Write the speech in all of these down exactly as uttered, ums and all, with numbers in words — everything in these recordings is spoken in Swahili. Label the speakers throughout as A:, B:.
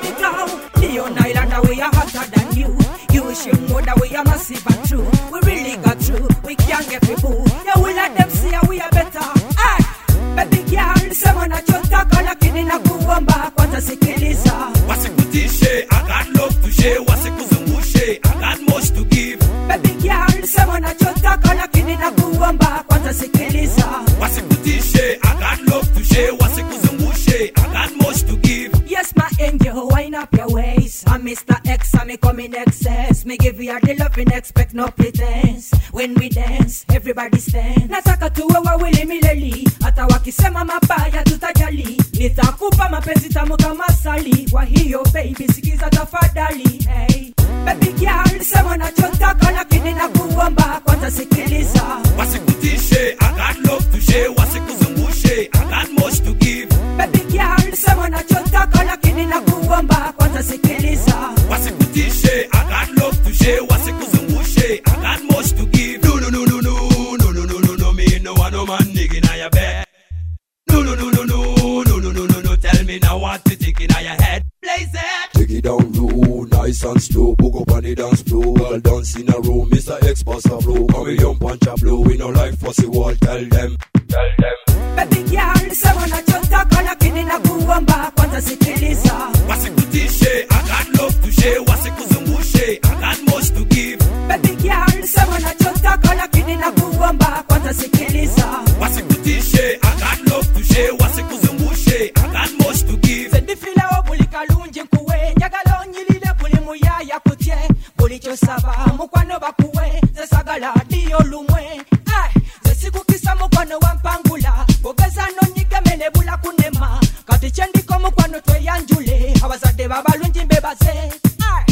A: baby girl. Leon Island, we are hotter than you. You wish you know that we are massive and true. We really got through, we can't get people. Yeah, we let them see how we are better. Hey, baby girl, sema nachotaka lakini nakuomba kwanza sikiliza.
B: Wasikutishe, I got love to share. Wasikuzungushe, I got much to give.
A: Baby girl, sema nachotaka lakini nakuomba kwanza sikiliza.
B: Wasikutishe, I got love to share. Wasikuzungushe, I got much to give.
A: Yes, my angel, wind up your waist. I'm Mister X, I'm a coming excess. Me give you the loving, expect no pretense. When we dance, everybody stand. Nataka tuwe wawili milele. Hata wakisema mabaya tutajali. Nitakupa mapenzi tamu kama sali. Kwa hiyo baby, sikiza tafadhali. Hey, baby girl, sema nachotaka lakini nakuomba kwanza sikiliza.
B: Wasikutishe, I got love to share. Wasikuzungushe, I got much to give.
A: Baby girl, sema nachotaka lakini nakuomba kwanza sikiliza.
B: Wasikutishe, I got love to share. Wasikuzungushe, I got much to give. No, no, no, no, no, no, no, no, no, no, me no want no man nigga in your bed. No, no, no, no, no, no, no, no, no, no, tell me now what to think in your head. Blaze it.
C: Take it down low, nice and slow. Book up on the dance floor. Well dance in a row, Mister X bust a flow. Come with young punch a blow. We no like fussy wall, tell them, tell them.
A: Baby girl, sema nachotaka lakini nakuomba kwanza sikiliza.
B: Wasikutishe, I got love to share. Wasikuzungushe, I got much to give.
A: Baby girl, sema nachotaka lakini nakuomba kwanza sikiliza.
B: Wasikutishe, I got love to share. Wasikuzungushe, I got much to give.
A: Sedifila obulika lunji nkuwe. Njagala onyilile buli muyaya kutye. Buli chosaba mukwano bakuwe. Zesagala diyo lumwe. Ay, zesikukisa mukwano wampangula. Bogeza no nyigamene bula kunema. Kati chendiko mukwano tweyanjule. Abazade baba lunji mbebaze. Ay.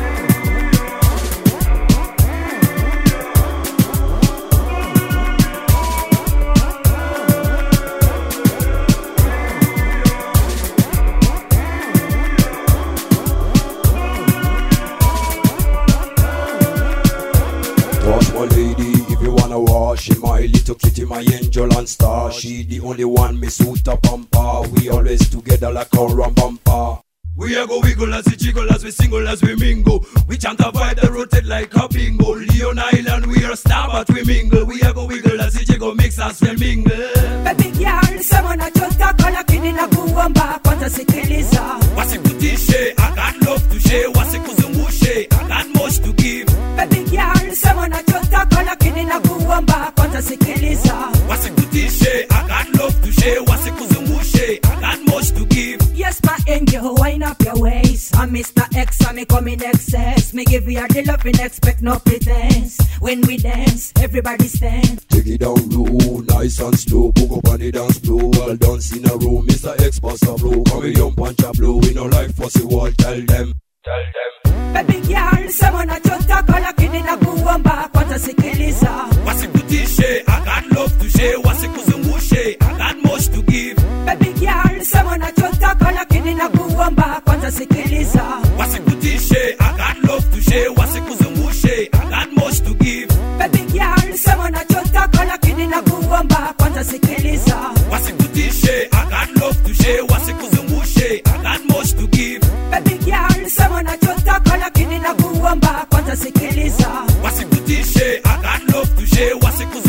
C: Wash my lady, if you wanna wash. She my little kitty, my angel and star. She the only one, me suit up pampa. We always together like a rum bumper.
B: We a go wiggle as we jiggle, as we single, as we mingle. We chant a vibe that rotate like a bingo. Leon Island, we are a star but we mingle. We a go wiggle as we jiggle, mix as we mingle.
A: Baby girl, sema nachotaka lakini nakuomba kwanza sikiliza.
B: Wasikutishe, I got love to share. Wasikuzungushe, I got much to give.
A: Baby girl, sema nachotaka lakini nakuomba kwanza sikiliza.
B: Wasikutishe, I got love to share. Wasikuzungushe, I got much to give.
A: Yes, my angel, wind up your waist. I'm Mister X, I'm a coming excess. Me give you the loving, expect no pretense. When we dance, everybody stand.
C: Take it down low, nice and slow. Book up on the dance floor. Well dance in a row, Mister X bust a flow. Come with young punch a blow. We no like fussy wall, tell them, tell them.
A: Baby girl, sema nachotaka lakini nakuomba kwanza sikiliza.
B: Wasikutishe, I got love to share. Wasikuzungushe, I got much to give.
A: Baby girl, sema nachotaka lakini nakuomba kwanza sikiliza.
B: Wasikutishe, I got love to share. Wasikuzungushe, I got much to give.
A: Baby girl, sema nachotaka lakini nakuomba kwanza sikiliza.
B: Wasikutishe, I got love to share. Wasikuzungushe, I got much to give.
A: Baby girl, sema nachotaka lakini nakuomba kwanza sikiliza.
B: Wasikutishe, I got love to share. Wasikuzungushe